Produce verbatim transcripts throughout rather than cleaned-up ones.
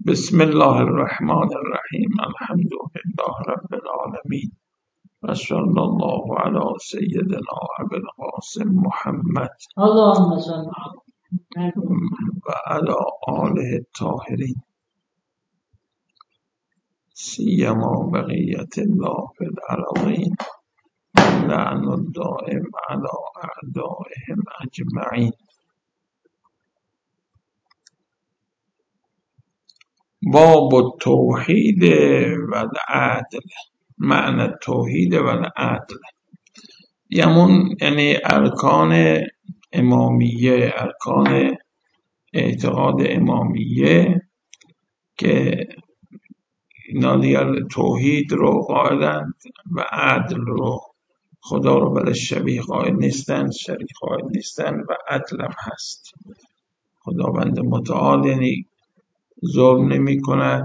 بسم الله الرحمن الرحیم. الحمد لله رب العالمین و صلی الله علی سیدنا ابی القاسم محمد اللهم صل و علی آله الطاهرین سیما بقیت الله فی الارضین لعن الدائم علی اعدائهم اجمعین. باب التوحید و العدل. معنی التوحید و العدل یمون یعنی ارکان امامیه، ارکان اعتقاد امامیه که اینا دیگر توحید رو قائلند و عدل رو، خدا رو بله شبیه قائل نیستن، شریک قائل نیستن و عدل هم هست. خداوند متعال یعنی ظلم نمی کند.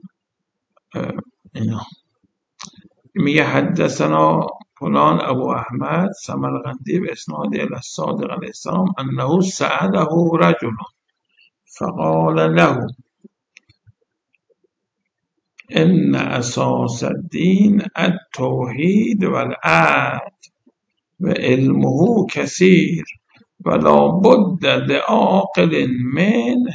اینا میگه حدثنا فلان ابو احمد سمرقندی به اسناد الی الصادق علیه السلام انه سأله رجل فقال له ان اساس الدین التوحید والعدل و علمه کثیر ولا بد لعاقل منه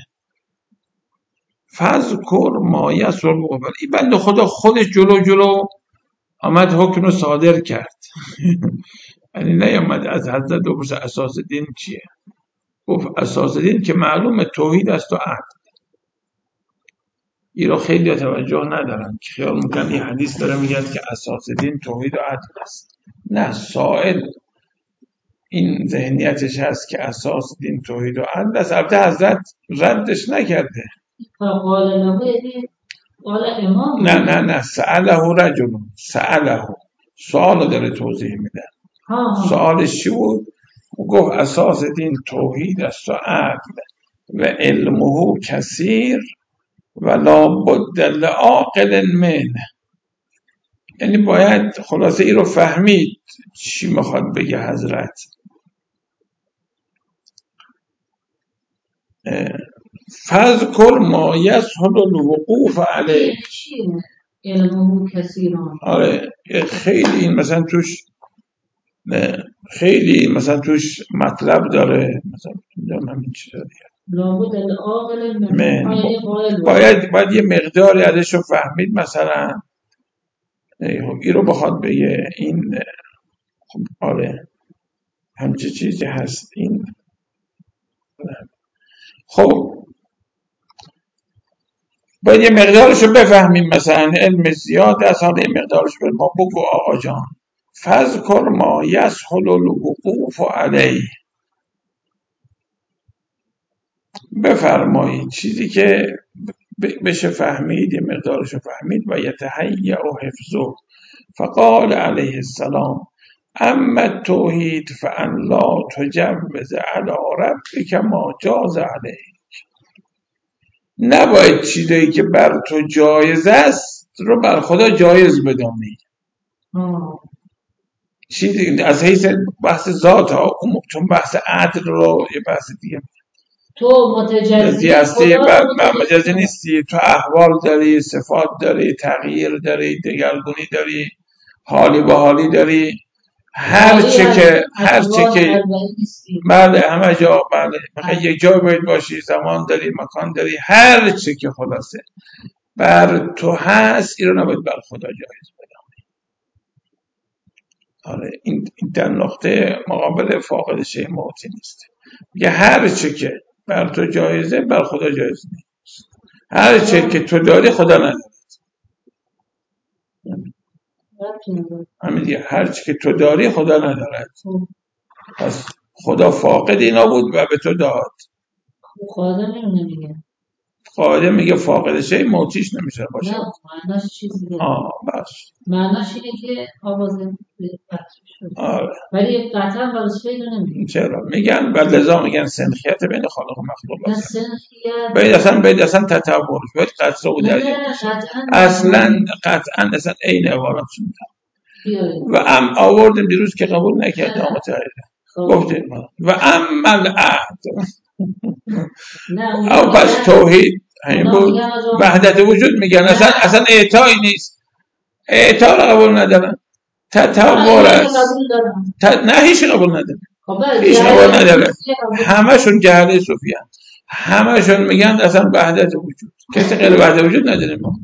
فاذکر ما یسر القبل. این بنده خدا خودش جلو جلو آمد حکم رو صادر کرد. یعنی نیامد از حضرت بپرسه اساس دین چیه. گفت اساس دین که معلومه توحید است و عدل. این رو خیلی توجه ندارن که خیال میکنن این حدیث داره میگه که اساس دین توحید و عدل است. نه، سائل این ذهنیتش هست که اساس دین توحید و عدل است. البته حضرت ردش نکرده. قال له قال امام نه نه نه سأله رجل، سأله سوال داره توضیح میده. سوالش چی بود؟ گفت اساس دین توحید است و عدل و علمه کثیر و لا بد لعاقل منه. یعنی باید خلاصه ای رو فهمید چی میخواد بگه حضرت. فذکر ما یسهل الوقوف علیه. علمه کثیر. آره خیلی این مثلا توش خیلی مثلا توش مطلب داره، مثلا همین چیزا دیگه. لابد العاقل من باید باید یه مقداری ازش رو فهمید. مثلا این رو بخواد بگه این خب آره همچه چیزی هست. این خب باید یه مقدارش رو بفهمیم. مثلا علم زیاد از حالا یه مقدارش رو ما بگو آقا جان. فذکر ما یسهل الوقوف علیه. بفرمایید چیزی که بشه فهمید، یه مقدارش رو فهمید. و یتهیأ حفظه. فقال علیه السلام اما التوحید فان لا تجوز علی ربک ما جاز علیه. نباید چیزی که بر تو جایز است رو بر خدا جایز بدانی. چیزی از حیث بحث ذات ها، چون بحث عدل رو یه بحث دیگه. تو متجزی هستی و مجازی نیستی. تو احوال داری، صفات داری، تغییر داری، دگرگونی داری، حالی با حالی داری. هر چه که هر چه که بله همه جا، بله فقط یک جا باید باشی، زمان داری، مکان داری، هر چه که خلاصه بر تو هست این رو نباید بر خدا جایز بدانی. آره این در نقطه مقابل فاقد شیء معطی نیست. میگه هر چه که بر تو جایزه بر خدا جایز نیست. هر چه که تو داری خدا نداره. همین دیگه، هر چه که تو داری خدا ندارد. پس خدا فاقد اینا بود و به تو داد. قادر نمیگه. قادر میگه فاقد شیء معطیش نمیشه باشه. نه معناش چیزی دیگه. آه بس. معناش اینه که آواز قطع شد. آره. ولی قطعا واسه رو نمیگه. چرا؟ میگن و لذا میگن سنخیت بین خالق و مخلوق نه است. سنخیت. باید اصلا باید اصلا تطور باید قطع و درجه اصلا قطعا اصلا عین عبارت شد. و ام آوردیم دیروز که قبول نکرد آقا تایید. گفتیم و ام العهد. او پس توحید همین بود. وحدت وجود میگن، اصلا اصلا اعطایی نیست، اعطا رو قبول ندارن، تطور است. نه هیچ قبول نداره، هیچ قبول نداره، همشون جهل صوفی هم. همشون میگن اصلا وحدت وجود، کسی غیر وحدت وجود نداره. ما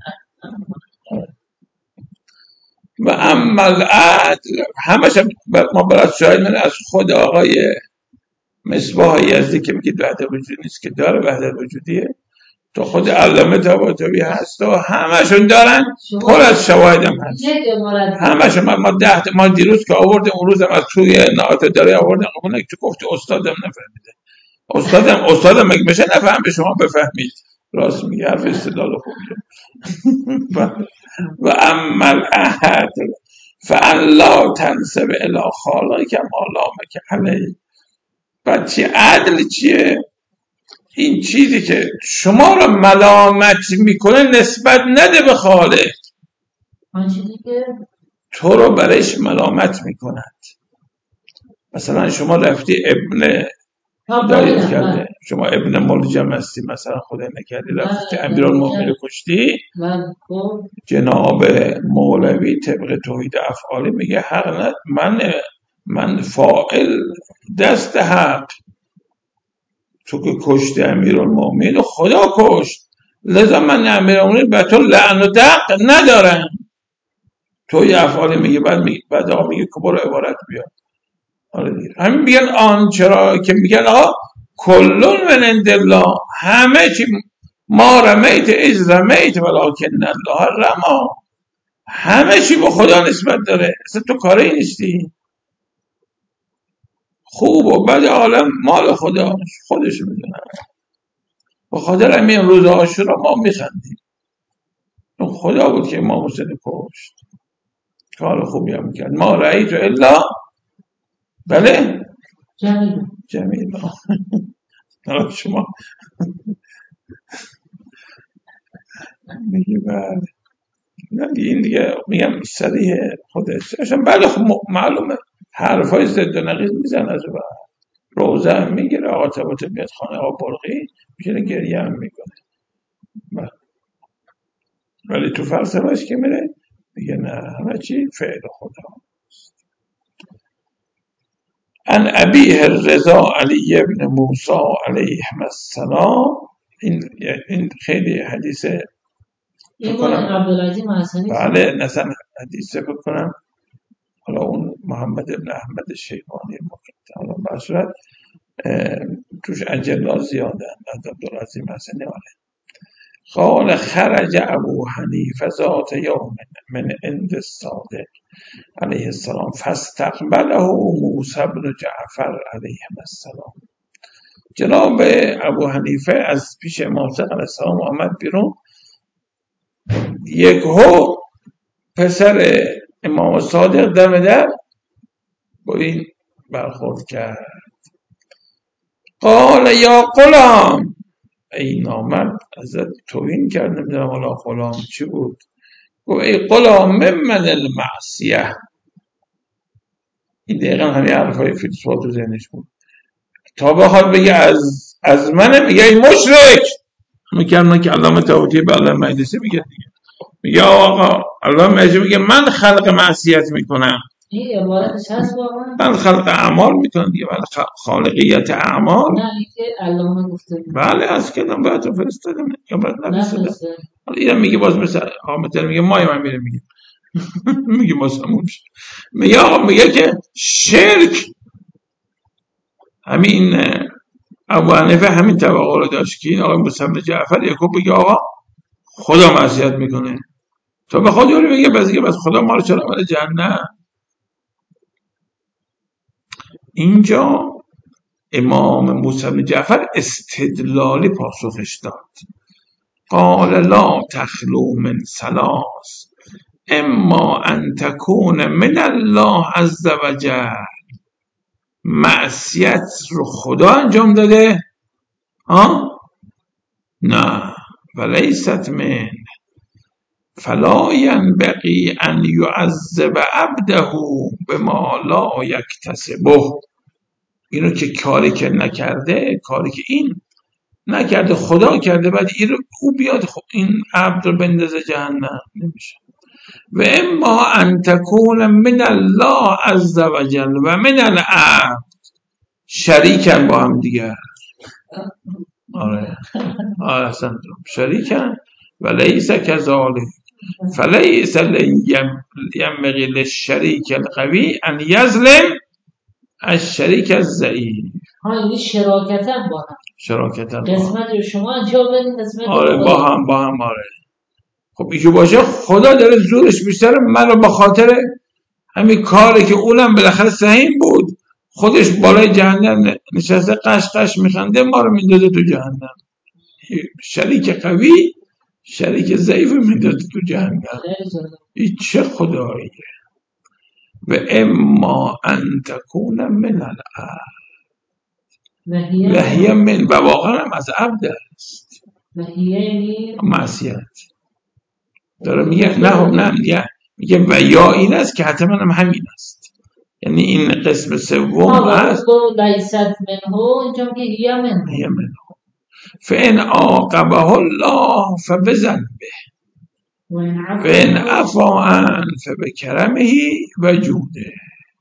و اما العدل همش ما برات شاید من از خود آقای مصباح یزدی که میگه وحدت وجود نیست که داره وحدت وجودیه، تو خود علامه طباطبایی هست و همشون دارن، پر از شواهد هم هست همشون. ما ده ما دیروز که آوردیم اون روز هم از توی نعات داره آوردیم، اون که گفت استادم نفهمیده، استادم استادم مگه میشه نفهم به شما بفهمید؟ راست میگه، حرف استدلال خوبیه. و اما العدل فان لا تنسب الی خالقک ما لامک علیه. بعد چی عدل چیه؟ این چیزی که شما را ملامت میکنه نسبت نده به خالق، آن چیزی که تو رو برایش ملامت میکند. مثلا شما رفتی ابن هدایت کرده، شما ابن ملجم هستی مثلا، خدا نکرده رفتی امیرالمومنین کشتی، جناب مولوی طبق توحید افعالی میگه حق نه، من من فاعل دست حق، تو که کشتی امیرالمومنین خدا کشت، لذا من امیرالمومنین به تو لعن و دق ندارم. توی افعالی میگه، بعد میگه بعد آقا میگه که برو عبارت بیاد. همین میگن آن چرا که میگن آقا کلون من عند الله، همه چی ما رمیت از رمیت ولکن الله رما، همه چی به خدا نسبت داره، اصلا تو کاری نیستی. خوب و بد عالم مال خدا، خودش میدونه. به خاطر همین روز عاشورا ما میخندیم، خدا بود که امام حسین کشت، کار خوبی هم کرد. ما رأیت الا بله جمیل جمیل شما میگه بله، نه این دیگه میگم صریح خودش عشان. بله خب معلومه حرفای ضد و نقیض میزن، از بعد روزه هم میگیره، آقا طباطبایی میاد خانه آقا برقی میشینه گریه هم میکنه، ولی تو فلسفهش که میره میگه نه همه چی فعل خدا. ان ابیه الرضا علی ابن موسی علیه السلام، این این خیلی حدیثه این عبدالعظیم حسنی، بله مثلا حدیثه بکنم، حالا اون محمد ابن احمد شیبانی مقدم، حالا بصورت توش اجلا زیاده از عبدالعظیم حسنی. قال خرج ابو حنیفه ذات یوم من عند الصادق علیه السلام فاستقبله موسی بن جعفر علیه السلام. جناب ابو حنیفه از پیش امام صادق علیه السلام آمد بیرون، یک هو پسر امام صادق دم در با این برخورد کرد. قال یا غلام، ای نامرد، ازت توهین کرد، نمیدونم حالا غلام چی بود، گفت ای غلام من المعصیه. این دقیقا همین حرفای فیلسوفا تو ذهنش بود، تا بخواد بگه از از منه، میگه ای مشرک. میگن که علامه طباطبایی به علامه مجلسی میگه دیگه، میگه آقا علامه مجلسی میگه من خلق معصیت میکنم، این عبارتش هست واقعا، من خلق اعمال میکنم دیگه، ولی خالقیت اعمال نه اینکه علامه گفته بله از کدام بعد فرستادم یا بعد نفرستادم. حالا اینم میگه باز مثل حامد میگه مای من میره میگه میگه باز همون شد. میگه آقا میگه که شرک، همین ابو حنیفه همین توقع رو داشت که این آقای موسی بن جعفر یکو بگه آقا خدا معصیت میکنه، تو به خدا رو بگه بس دیگه بس خدا ما رو چرا برای جهنم. اینجا امام موسی بن جعفر استدلالی پاسخش داد. قال لا تخلو من ثلاث اما ان تكون من الله عز وجل، معصیت رو خدا انجام داده ها، نه ولیست من، فلا ینبغی ان یعذب عبده بما لا یکتسبه. اینو که کاری که نکرده، کاری که این نکرده، خدا کرده، بعد این رو خوب بیاد خب این عبد رو بندازه جهنم، نمیشه. و اما ان تکون من الله عز وجل و من العبد شریکن با هم دیگر. آره آره اصلا شریکن و لیس کذالک فلیس ینبغی للشریک القوی ان یظلم الشریک الضعیف. ها این شراکتن با هم، شراکتن با هم، قسمت شما انجام بدین قسمت آره خدا. با هم با هم آره. خب اینجا باشه خدا داره زورش بیشتره، منو به خاطر همین کاری که اونم بالاخره سهیم بود خودش بالای جهنم نشسته قش قش میخنده ما رو میندازه تو جهنم. شریک قوی شریک ضعیف میندازه تو جهنم. این چه خداییه. و اما ان تکون من العبد و هی من، و واقعا هم از عبد است. و هی معصیت داره میگه، نه نه میگه میگه و یا این است که حتما هم همین است، یعنی این قسم سوم است. لیست منه اینجا میگه هی منه، هی منه فان عاقبه الله فبذنبه فان عفا عنه فبکرمه و جوده.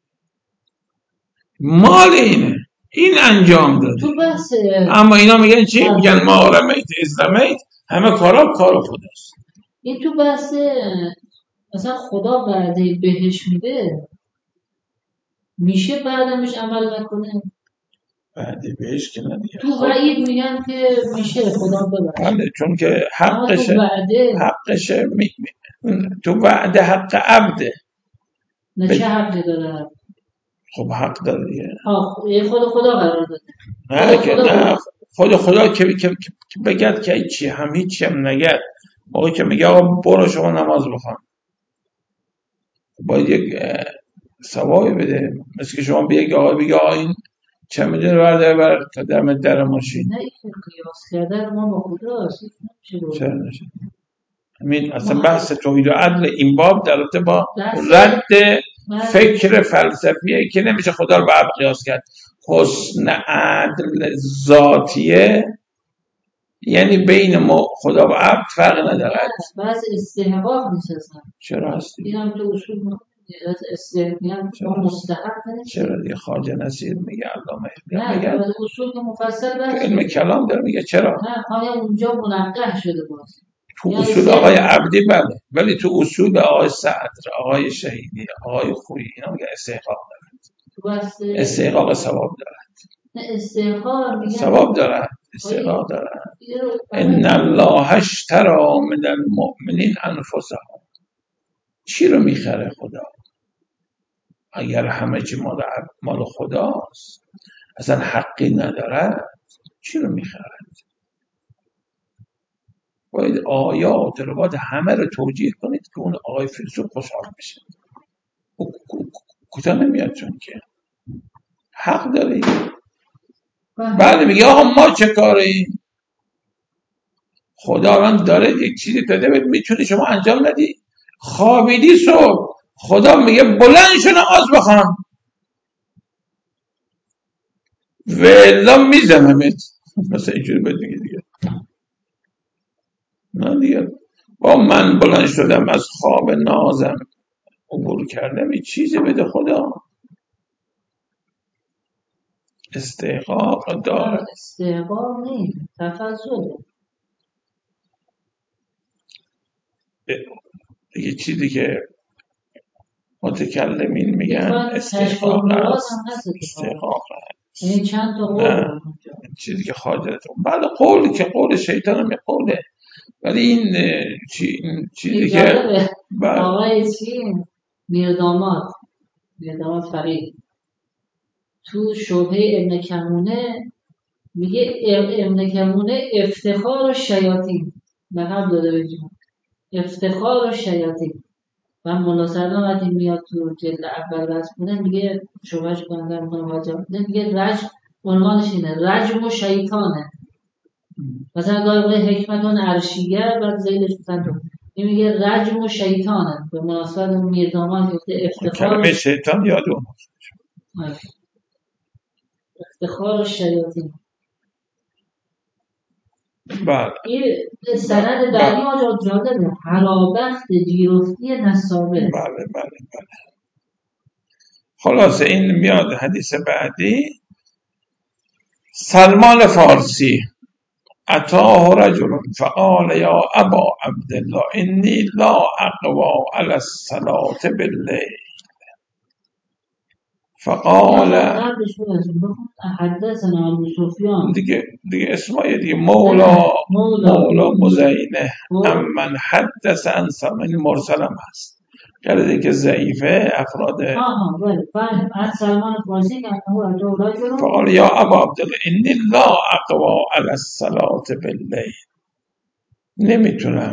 مال اینه، این انجام داده. اما اینا میگن چی؟ میگن ما رمیت اذ رمیت، همه کارا کار خداست. این تو بحث مثلا خدا وعده بهش میده، میشه بعدمش عمل نکنه؟ وعده بهش که نمیگه، تو وعید میگن که میشه خدا ببخشه. بله چون که حقشه، حقشه می... تو وعده حق عبده. نه چه حقی داره؟ خب حق داره دیگه. خود خدا قرار داده. نه که نه خود خدا که که بگد که چی هم هیچی هم نگد، موقعی که میگه آقا برو شما نماز بخوان باید یک ثوابی بده. مثل که شما بگید آقا بگه آقا این چه میدونه برده بر تا دم در ماشین. نه این قیاس کردن ما با خداست. چرا نشه؟ همین اصلا بحث توحید و عدل این باب در رابطه با رد فکر فلسفیه که نمیشه خدا رو به عبد قیاس کرد. حسن عدل ذاتیه یعنی بین ما خدا و عبد فرق ندارد. بعض استحقاق نیست اصلا. چرا هستی؟ این هم تو اصول از استحقاق مستحق نیست. چرا دیگه خواجه نصیر میگه علامه نه میگه از اصول که مفصل بحث علم کلام داره میگه چرا؟ نه آیا اونجا منقح شده باز تو اصول آقای عبدی بله، ولی تو اصول آقای صدر، آقای شهیدی، آقای خویی اینا میگه استحقاق دارد. استحقاق ثواب دارد. استحقاق میگه ثواب دارد، استحقاق دارد. ان الله اشتری من المؤمنین انفسهم. چی رو میخره خدا؟ اگر همه چی مال مال خداست اصلا حقی ندارد، چی رو میخرد؟ باید آیات رو باید همه رو توجیه کنید که اون آقای فیلسوف خوشحال بشه. کوتاه نمیاد چون که حق داری. بعد میگه آقا ما چه کاری؟ خداوند داره یک چیزی داده بهت میتونی شما انجام ندی. خوابیدی صبح خدا میگه بلند شو نماز بخوان ولا میزنمت، مثلا اینجوری بهت میگه دیگه. نه دیگه با من بلند شدم از خواب نازم عبور کردم این چیزی بده خدا. استحقاق داره. استحقاق نیست، تفضله. دیگه چیزی که متکلمین میگن استحقاق هست. استحقاق هست. یعنی چند تا قول چیزی که خاجرت بعد قول که قول شیطان هم قوله، ولی این چی چیزی که آقای چی میرداماد میرداماد فرید تو شبهه ابن کمونه میگه ابن کمونه افتخار و شیاطین لقب داده به جون افتخار و شیاطین و مولا سلام وقتی میاد تو جلد اول بحث کنه میگه شبهش کننده مواجه میگه رجم عنوانش اینه رجم و شیطانه. مثلا گاهی حکمتون عرشیه بعد زیلش مثلا این میگه رجم و شیطانه به مناسبت اون میردامان گفته افتخار کلمه شیطان یاد اون افتخار و شیاطین. بله این سند بعدی آجا جالبه، هرابخت جیرفتی نصابه. بله بله بله. خلاصه این میاد حدیث بعدی. سلمان فارسی اتاه رجل فقال یا ابا عبدالله انی لا اقوى على الصلاة باللیل فقال حدثنا ابو سفیان دیگه دیگه اسمای دیگه مولا مولا مزینه امن حدث عن سلمان مرسل هم هست غیر دیگه ضعیفه افراد. آها بله بله. از سلمان فارسی که فقال یا ابا عبدالله انی لا اقوى على الصلاة باللیل نمیتونم.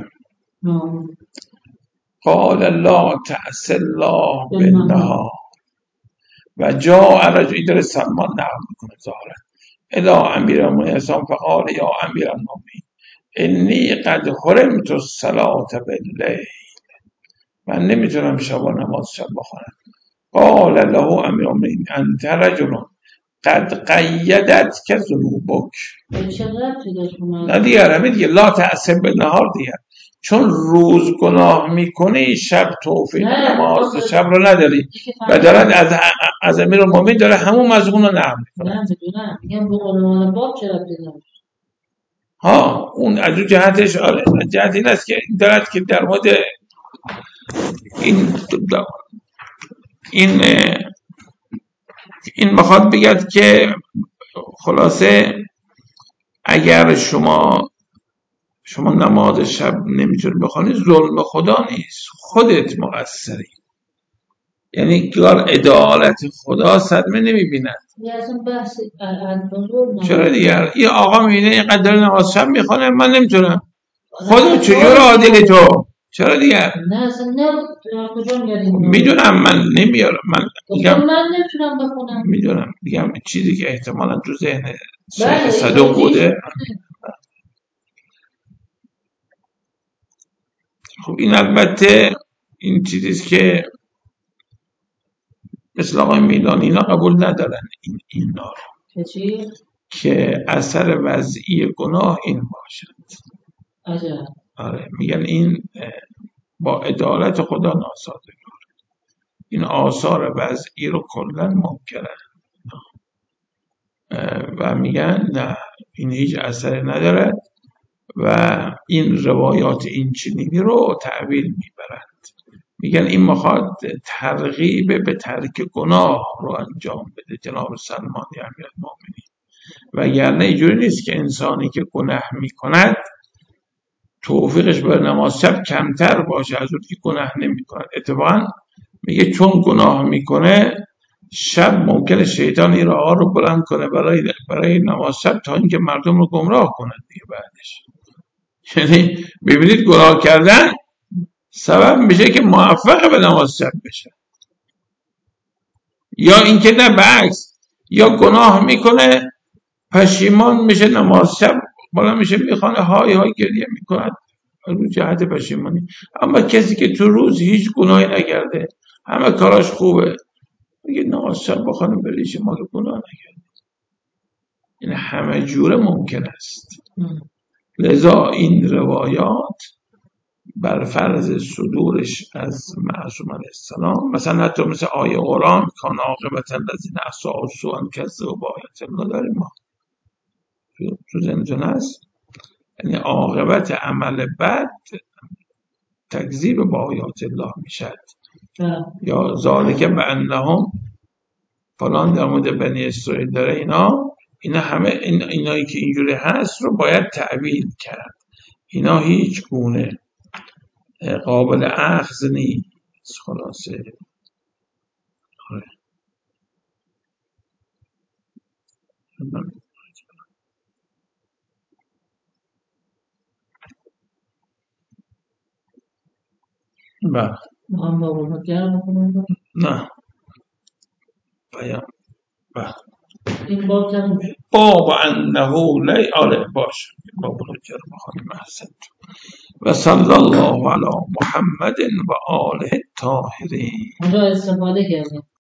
قال لا تعص الله بالنهار و جاء رجل، این داره سلمان نقل میکنه ظاهرا، الى امیر المؤمنین فقال یا امیر المؤمنین انی قد حرمت الصلاة باللیل، من نمیتونم شب نماز شب بخونم. قال له امیر المؤمنین انت رجل قد قیدت که ذنوبک. نه دیگر همین دیگه لا تعصب بالنهار دیگر، چون روز گناه میکنی شب توفیق نماز شب رو نداری و دارد از از امیرالمومنین داره همون مضمون رو نقل میکنه. نه میدونم میگم به عنوان باب چرا بدونم ها اون از اون جهتش آره جهت این است که دارد که در مورد این این این میخواد بگید که خلاصه اگر شما شما نماز شب نمیتونی بخونی ظلم خدا نیست، خودت مقصری، یعنی کار عدالت خدا صدمه نمیبیند. چرا دیگر این آقا میبینه اینقدر داره نماز شب میخونه من نمیتونم، خودت چجور عادلی تو؟ چرا دیگر نه اصلا نه کجا میاریم میدونم من نمیارم من میگم من نمیتونم بخونم میدونم میگم چیزی که احتمالا تو ذهن شیخ صدوق بوده. خب این البته این چیزیست که مثل آقای میدانی اینا قبول ندارن این اینا رو چی؟ که اثر وضعی گناه این باشد. عجب. آره میگن این با عدالت خدا ناسازگار، این آثار وضعی رو کلا منکرن و میگن نه این هیچ اثری ندارد و این روایات این چنینی رو تعبیل میبرند. میگن این میخواد ترغیب به ترک گناه رو انجام بده جناب سلمان امیرالمومنین، وگرنه اینجوری نیست که انسانی که گناه میکند توفیقش به نماز شب کمتر باشه از اون که گناه نمیکند. اتفاقا میگه چون گناه میکنه شب ممکنه شیطان این راه رو بلند کنه برای برای نماز شب تا اینکه مردم رو گمراه کنه دیگه بعدش. یعنی ببینید گناه کردن سبب میشه که موفق به نماز شب بشه، یا اینکه نه برعکس، یا گناه میکنه پشیمان میشه نماز شب بالا میشه میخوانه های های گریه میکنه رو جهت پشیمانی. اما کسی که تو روز هیچ گناهی نکرده همه کاراش خوبه میگه نماز شب بخوانه بریشه ما که گناه نکرده. این همه جوره ممکن است. لذا این روایات بر فرض صدورش از معصوم علیه السلام، مثلا حتی مثل آیه قرآن کان عاقبت الذین اساءوا سوءا کذبوا بآیات الله داریم ما تو زندان هست، یعنی عاقبت عمل بد تکذیب با آیات الله میشد. یا ذالک بانهم فلان در مورد بنی اسرائیل داره اینا اینا همه این اینایی که اینجوری هست رو باید تعبیل کرد. اینا هیچ گونه قابل اخذ نیست. خلاصه بله نه بیان بله این باب تموم شد. باب انه لی آره باش باب رو جرم بخواهیم احسن و صلی الله علی محمد و آله الطاهرین. اونجا استفاده کردیم